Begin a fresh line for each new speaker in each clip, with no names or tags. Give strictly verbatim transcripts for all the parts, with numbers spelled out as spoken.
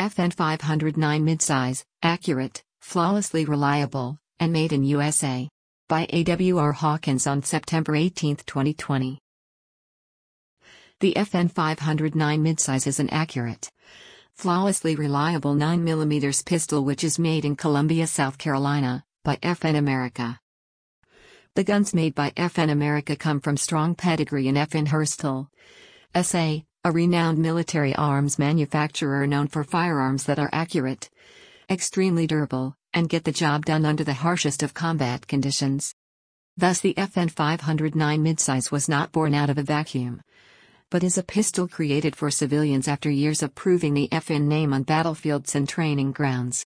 F N five oh nine midsize, accurate, flawlessly reliable, and made in U S A. By A W R Hawkins on September eighteenth twenty twenty. The F N five oh nine midsize is an accurate, flawlessly reliable nine millimeter pistol which is made in Columbia, South Carolina, by F N America. The guns made by F N America come from strong pedigree in F N Herstal, S A, a renowned military arms manufacturer known for firearms that are accurate, extremely durable, and get the job done under the harshest of combat conditions. Thus the F N five oh nine midsize was not born out of a vacuum, but is a pistol created for civilians after years of proving the F N name on battlefields and training grounds.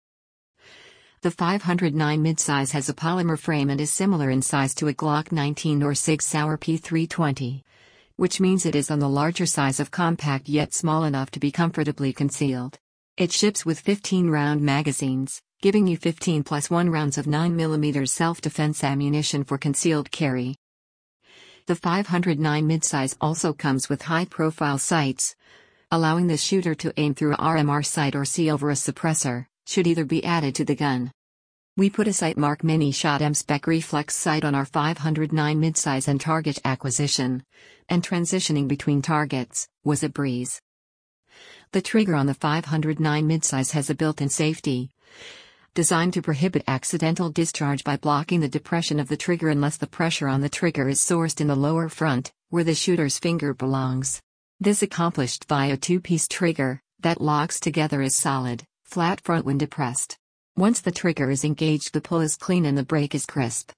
The five oh nine midsize has a polymer frame and is similar in size to a Glock nineteen or Sig Sauer P three twenty, which means it is on the larger size of compact yet small enough to be comfortably concealed. It ships with fifteen round magazines, giving you fifteen plus one rounds of nine millimeter self-defense ammunition for concealed carry. The five oh nine midsize also comes with high-profile sights, allowing the shooter to aim through a R M R sight or see over a suppressor, should either be added to the gun. We put a Sightmark Mini-Shot M-Spec reflex sight on our five oh nine midsize, and target acquisition and transitioning between targets was a breeze. The trigger on the five oh nine midsize has a built-in safety, designed to prohibit accidental discharge by blocking the depression of the trigger unless the pressure on the trigger is sourced in the lower front, where the shooter's finger belongs. This accomplished via a two-piece trigger that locks together as solid, flat front when depressed. Once the trigger is engaged, the pull is clean and the break is crisp.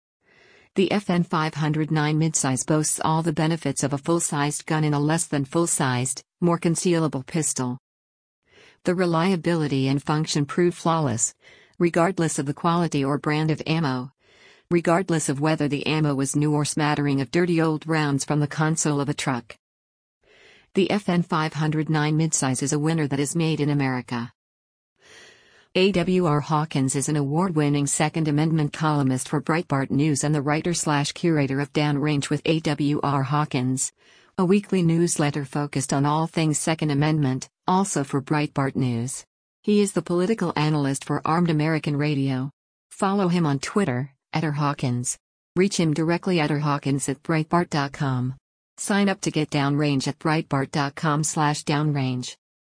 The F N five oh nine midsize boasts all the benefits of a full-sized gun in a less than full-sized, more concealable pistol. The reliability and function prove flawless, regardless of the quality or brand of ammo, regardless of whether the ammo is new or smattering of dirty old rounds from the console of a truck. The F N five oh nine midsize is a winner that is made in America. A W R Hawkins is an award-winning Second Amendment columnist for Breitbart News and the writer-slash-curator of Downrange with A W R Hawkins, a weekly newsletter focused on all things Second Amendment, also for Breitbart News. He is the political analyst for Armed American Radio. Follow him on Twitter, at R Hawkins. Reach him directly at rhawkins at breitbart dot com. Sign up to get Downrange at breitbart dot com slash downrange.